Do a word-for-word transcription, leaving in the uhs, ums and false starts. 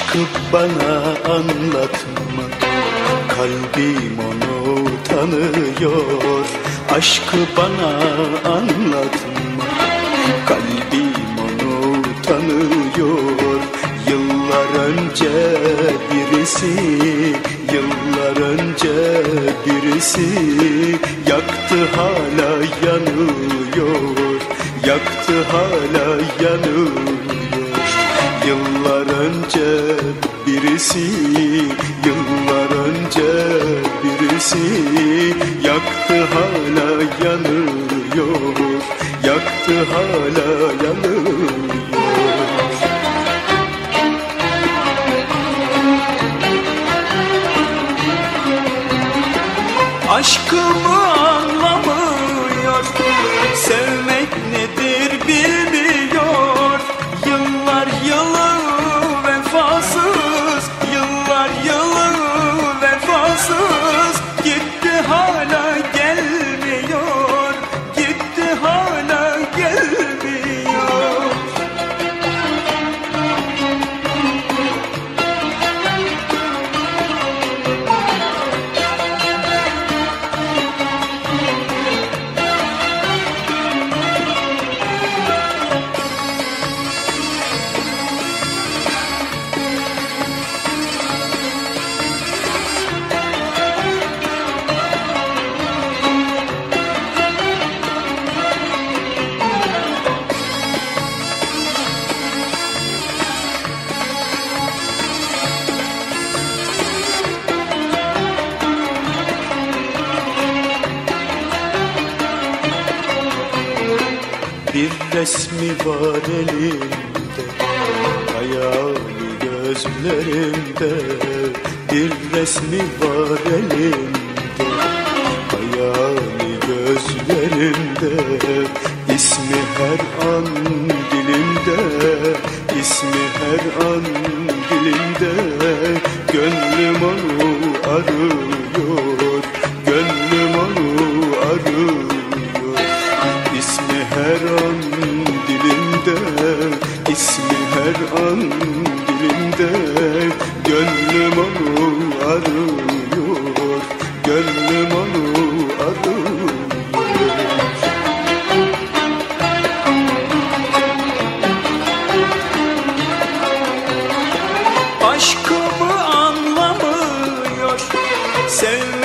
Aşkı bana anlatma, kalbim onu tanıyor. Aşkı bana anlatma, kalbim onu tanıyor. Yıllar önce birisi, yıllar önce birisi yaktı hala yanıyor, yaktı hala yanıyor. Yıllar önce birisi, yıllar önce birisi yaktı hala yanıyor, yaktı hala yanıyor. Aşkımı anlamıyor, sevmek nedir bilmiyor. Yıllar yılı vefasız, yıllar yılı vefasız. Gitti hala gelmiyor, gitti hala gelmiyor. Bir resmi var elimde, hayali gözlerimde. Bir resmi var elimde, hayali gözlerimde. İsmi her an dilimde, ismi her an dilimde. Gönlüm onu arıyor, gönlüm onu arıyor. İsmi her an dilimde, ismi her an dilimde. Gönlüm onu arıyor, gönlüm onu arıyor. Aşkımı anlamıyor, sev